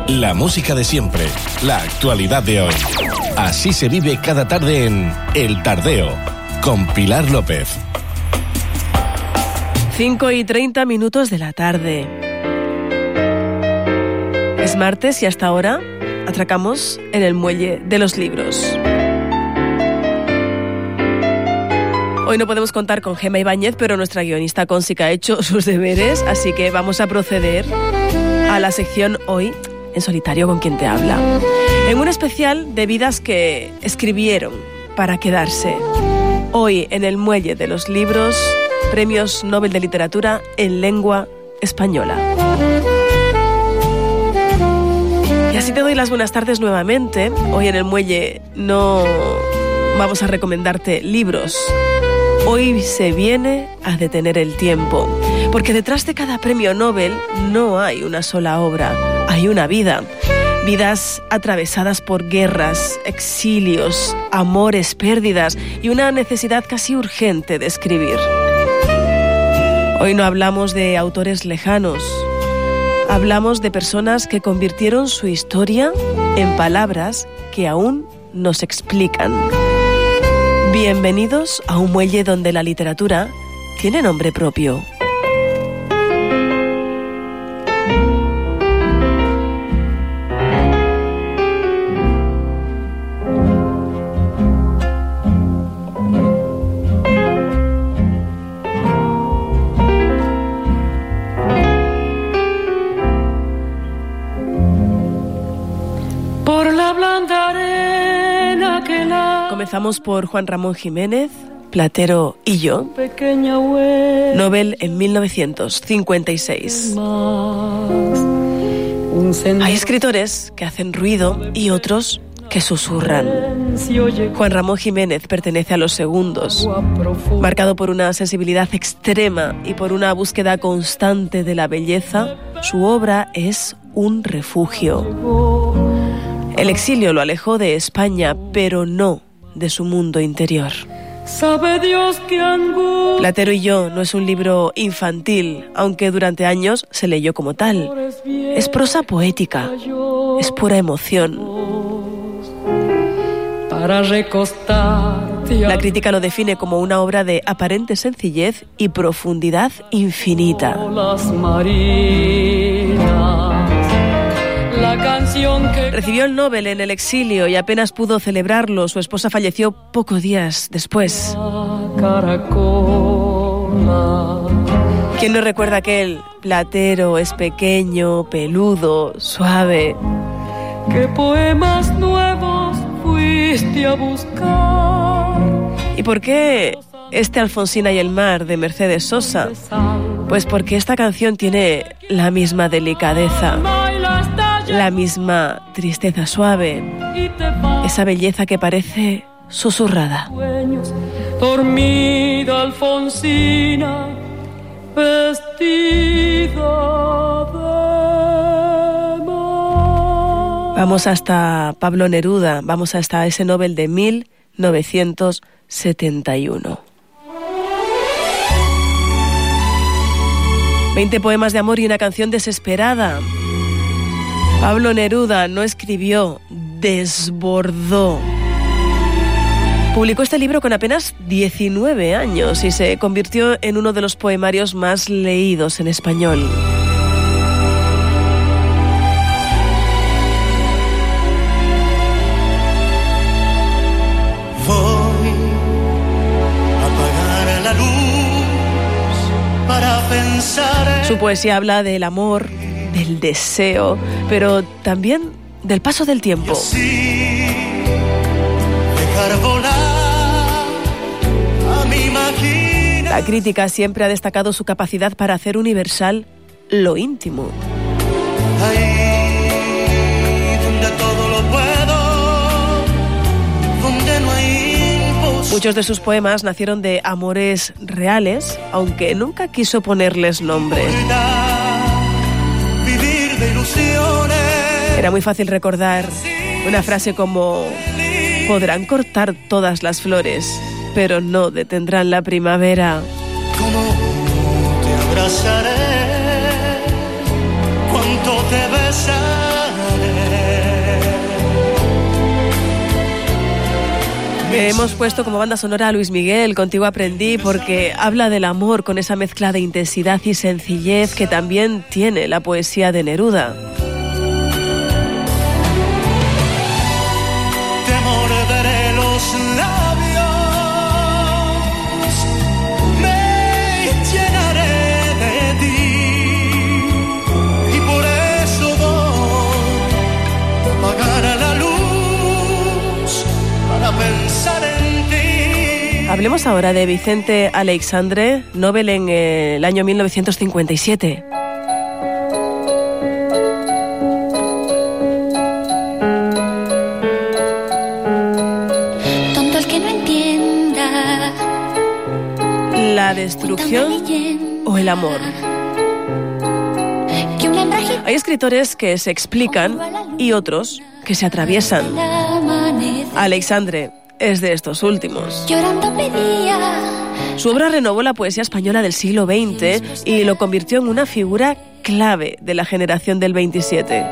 La música de siempre, la actualidad de hoy. Así se vive cada tarde en El Tardeo, con Pilar López. 5:30 de la tarde. Es martes y hasta ahora atracamos en el muelle de los libros. Hoy no podemos contar con Gemma Ibáñez, pero nuestra guionista Consica ha hecho sus deberes, así que vamos a proceder a la sección Hoy en solitario con quien te habla. En un especial de vidas que escribieron para quedarse. Hoy en el muelle de los libros, Premios Nobel de Literatura en lengua española. Y así te doy las buenas tardes nuevamente. Hoy en el muelle no vamos a recomendarte libros. Hoy se viene a detener el tiempo, porque detrás de cada premio Nobel no hay una sola obra, hay una vida. Vidas atravesadas por guerras, exilios, amores, pérdidas y una necesidad casi urgente de escribir. Hoy no hablamos de autores lejanos, hablamos de personas que convirtieron su historia en palabras que aún nos explican. Bienvenidos a un muelle donde la literatura tiene nombre propio. Comenzamos por Juan Ramón Jiménez, Platero y yo, Nobel en 1956. Hay escritores que hacen ruido y otros que susurran. Juan Ramón Jiménez pertenece a los segundos, marcado por una sensibilidad extrema y por una búsqueda constante de la belleza. Su obra es un refugio. El exilio lo alejó de España, pero no de su mundo interior. Platero y yo no es un libro infantil, aunque durante años se leyó como tal. Es prosa poética, es pura emoción. La crítica lo define como una obra de aparente sencillez y profundidad infinita. Recibió el Nobel en el exilio y apenas pudo celebrarlo. Su esposa falleció pocos días después. ¿Quién no recuerda aquel Platero es pequeño, peludo, suave? ¿Qué poemas nuevos fuiste a buscar? ¿Y por qué este Alfonsina y el mar de Mercedes Sosa? Pues porque esta canción tiene la misma delicadeza, la misma tristeza suave, esa belleza que parece susurrada. Dormida Alfonsina, vestida de mar. Vamos hasta Pablo Neruda, vamos hasta ese Nobel de 1971. 20 poemas de amor y una canción desesperada. Pablo Neruda no escribió, desbordó. Publicó este libro con apenas 19 años y se convirtió en uno de los poemarios más leídos en español. Voy a apagar la luz para pensar. Su poesía habla del amor, del deseo, pero también del paso del tiempo. La crítica siempre ha destacado su capacidad para hacer universal lo íntimo. Ahí donde todo lo puedo, donde no hay imposible. Muchos de sus poemas nacieron de amores reales, aunque nunca quiso ponerles nombre. Era muy fácil recordar una frase como: podrán cortar todas las flores, pero no detendrán la primavera. ¿Cómo te abrazaré? ¿Cuánto te besaré? Hemos puesto como banda sonora a Luis Miguel, Contigo aprendí, porque habla del amor con esa mezcla de intensidad y sencillez que también tiene la poesía de Neruda. Te morderé los labios, me llenaré de ti, y por eso voy a apagar la luz para pensar en ti. Hablemos ahora de Vicente Aleixandre, Nobel en el año 1957. ¿La destrucción o el amor? Hay escritores que se explican y otros que se atraviesan. Aleixandre es de estos últimos. Su obra renovó la poesía española del siglo XX y lo convirtió en una figura clave de la generación del 27.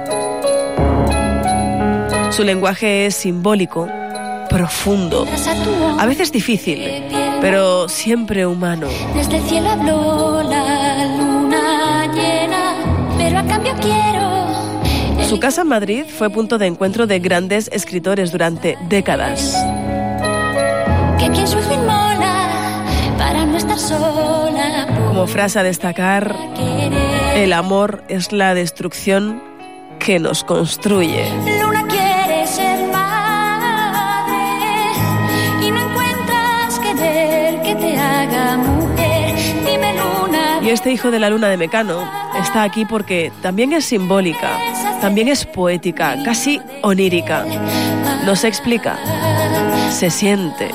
Su lenguaje es simbólico, profundo, a veces difícil, pero siempre humano. Desde el cielo habló la luna llena, pero a cambio quiero... Su casa en Madrid fue punto de encuentro de grandes escritores durante décadas. Que quien sufre inmola para no estar sola. Como frase a destacar, el amor es la destrucción que nos construye. Luna quiere ser madre y no encuentras querer que te haga mujer. Dime, Luna. Y este hijo de la luna de Mecano está aquí porque también es simbólica, también es poética, casi onírica. No se explica, se siente.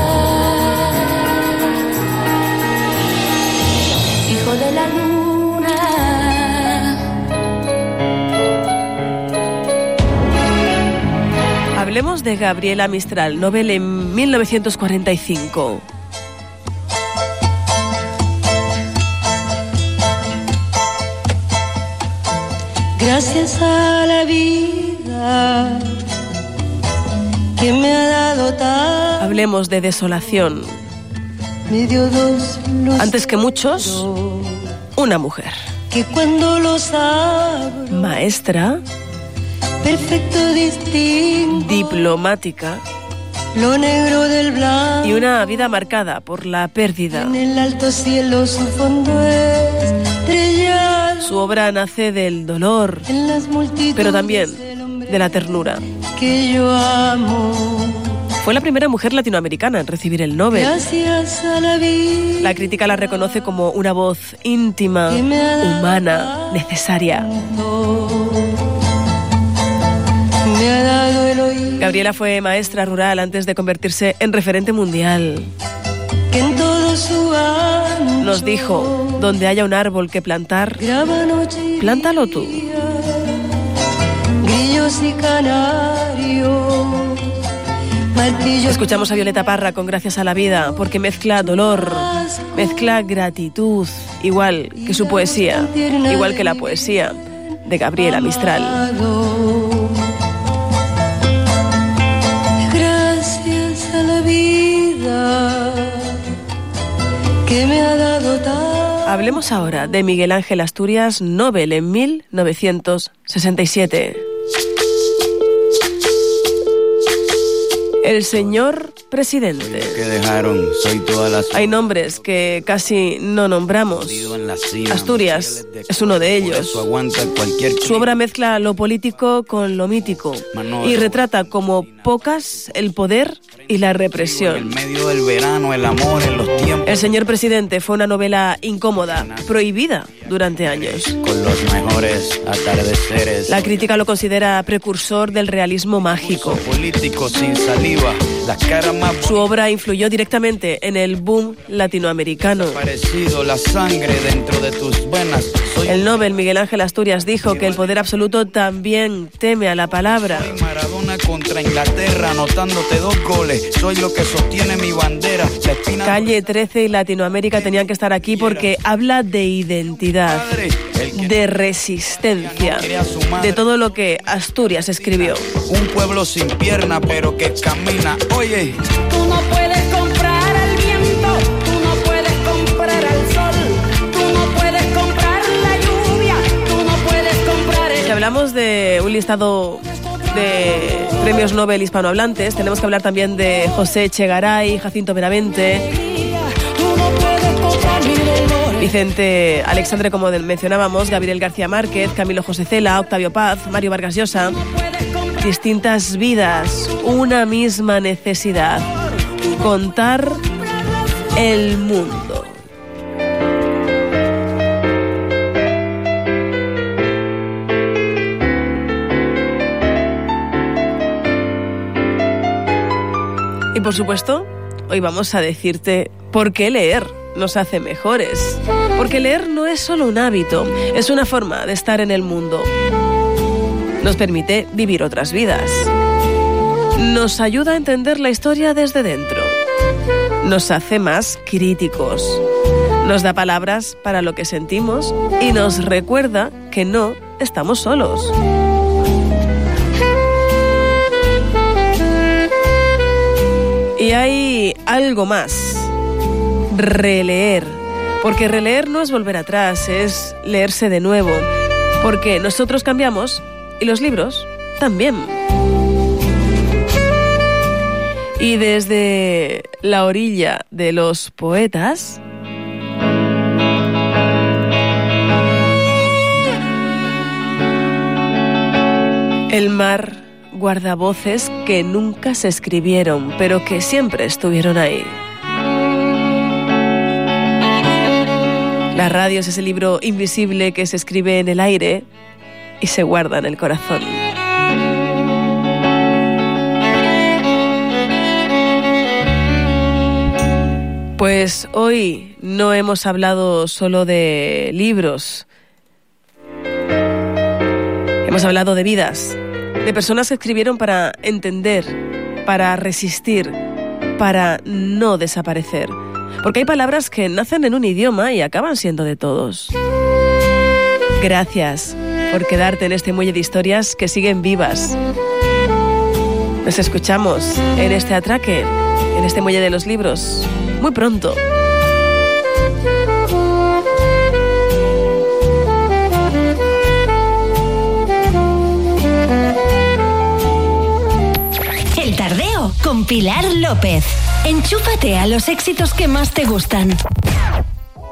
Hijo de la luna. Hablemos de Gabriela Mistral, Nobel en 1945. Gracias a la vida que me ha dado tan... Hablemos de desolación. Me dio dos luces. Antes que muchos, una mujer. Que cuando los abro, Maestra, perfecto distingo diplomática lo negro del blanco. y una vida marcada por la pérdida. En el alto cielo su fondo estrellado. Su obra nace del dolor, En las multitudes pero también el hombre de la ternura. que yo amo. Fue la primera mujer latinoamericana en recibir el Nobel. Gracias a la vida La crítica la reconoce como una voz íntima, humana, necesaria. me ha dado el oído. Gabriela fue maestra rural antes de convertirse en referente mundial. Que en todo su ancho Nos dijo, donde haya un árbol que plantar, graba noche y plántalo tú. día, grillos y canarios, martillos. Escuchamos a Violeta Parra con Gracias a la vida, porque mezcla dolor, mezcla gratitud, igual que su poesía, igual que la poesía de Gabriela Mistral. Gracias a la vida que me ha dado tan... Hablemos ahora de Miguel Ángel Asturias, Nobel en 1967. El señor presidente. Que dejaron, soy todas las... Hay nombres que casi no nombramos. Asturias es uno de ellos. Su obra mezcla lo político con lo mítico y retrata como pocas el poder y la represión. En medio del verano, el amor en los tiempos. El señor presidente fue una novela incómoda, prohibida durante años. Con los mejores atardeceres. La crítica lo considera precursor del realismo mágico. Político sin saliva, la cara más... Su obra influyó directamente en el boom latinoamericano. Parecido, la sangre dentro de tus venas. El Nobel Miguel Ángel Asturias dijo que el poder absoluto también teme a la palabra. Soy Maradona contra Inglaterra, anotándote 2 goles. Soy lo que sostiene mi bandera. La espina... Calle 13 y Latinoamérica tenían que estar aquí porque habla de identidad, de resistencia. existencia, de todo lo que Asturias escribió. Un pueblo sin pierna pero que camina. Oye, tú no puedes comprar al viento, tú no puedes comprar al sol, tú no puedes comprar la lluvia, tú no puedes comprar el... Si hablamos de un listado de premios Nobel hispanohablantes, tenemos que hablar también de José Echegaray, Jacinto Benavente, Vicente Alexandre, como mencionábamos, Gabriel García Márquez, Camilo José Cela, Octavio Paz, Mario Vargas Llosa. Distintas vidas, una misma necesidad: contar el mundo. Y por supuesto, hoy vamos a decirte por qué leer nos hace mejores. Porque leer no es solo un hábito, es una forma de estar en el mundo. Nos permite vivir otras vidas. Nos ayuda a entender la historia desde dentro. Nos hace más críticos. Nos da palabras para lo que sentimos y nos recuerda que no estamos solos. Y hay algo más. Releer. Porque releer no es volver atrás, es leerse de nuevo. Porque nosotros cambiamos y los libros también. Y desde la orilla de los poetas, el mar guarda voces que nunca se escribieron, pero que siempre estuvieron ahí. La radio es ese libro invisible que se escribe en el aire y se guarda en el corazón. Pues hoy no hemos hablado solo de libros. Hemos hablado de vidas, de personas que escribieron para entender, para resistir, para no desaparecer. Porque hay palabras que nacen en un idioma y acaban siendo de todos. Gracias por quedarte en este muelle de historias que siguen vivas. Nos escuchamos en este atraque, en este muelle de los libros, muy pronto. El Tardeo con Pilar López. Enchúfate a los éxitos que más te gustan.